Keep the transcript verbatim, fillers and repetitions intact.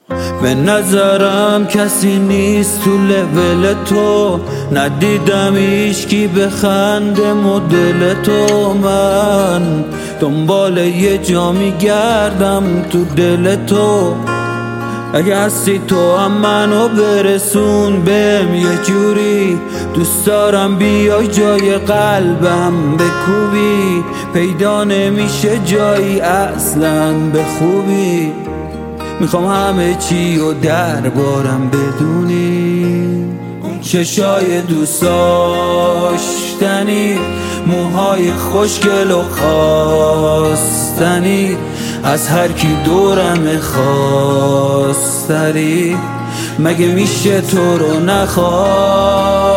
به نظرم کسی نیست تو لول تو، ندیدم ایشکی بخنده مدل تو. من دنبال یه جا میگردم تو دل تو، اگه هستی تو هم منو برسون بهم یه جوری. دوست دارم بیای جای قلبم بکوبی، پیدا نمیشه جایی اصلا به خوبی. میخوام همه چی و دربارم بدونی، اون چشای دوست داشتنی، موهای خوشگل و خواستنی، از هر کی دورم خواستری. مگه میشه تو رو نخواد